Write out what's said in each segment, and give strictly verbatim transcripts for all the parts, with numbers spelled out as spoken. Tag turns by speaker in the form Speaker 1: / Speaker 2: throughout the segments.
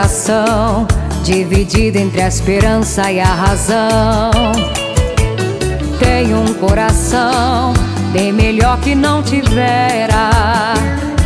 Speaker 1: coração dividido entre a esperança e a razão. Tenho um coração bem melhor que não tivera.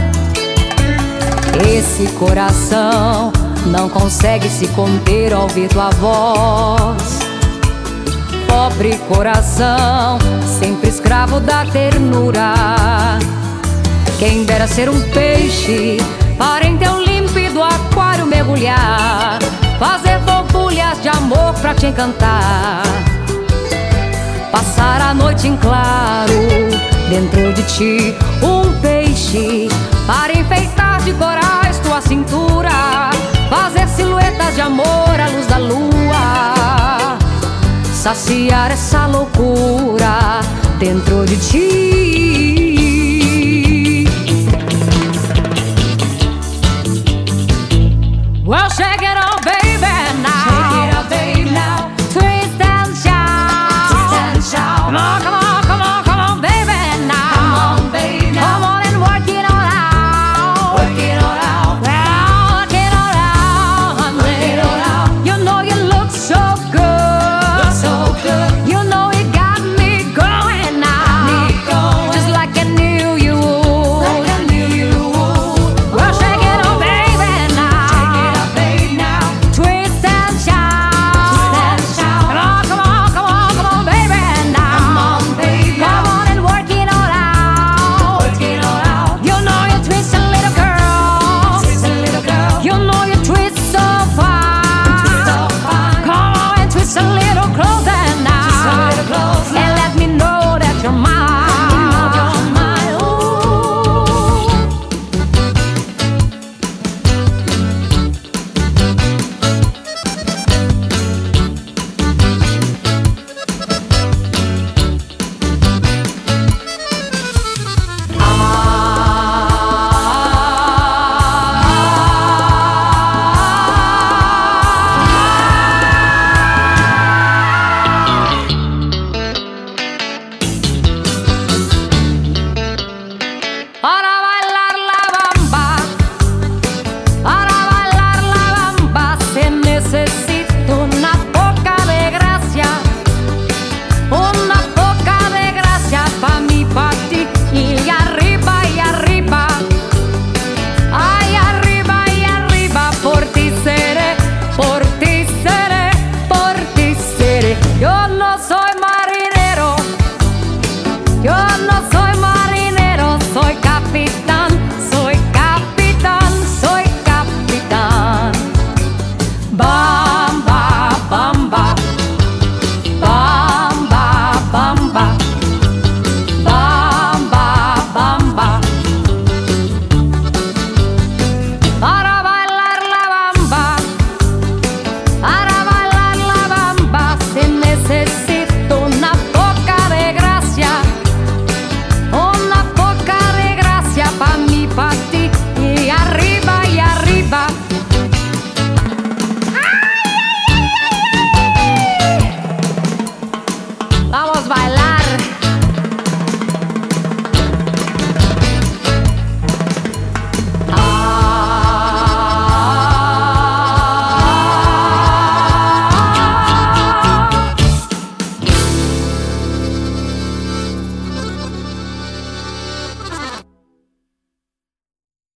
Speaker 1: Esse coração não consegue se conter ao ouvir tua voz. Pobre coração, sempre escravo da ternura. Quem dera ser um peixe para em teu límpido aquário mergulhar, fazer borbulhas de amor pra te encantar, passar a noite em claro dentro de ti. Um peixe para enfeitar de corais tua cintura, fazer silhuetas de amor à luz da lua, saciar essa loucura dentro de ti.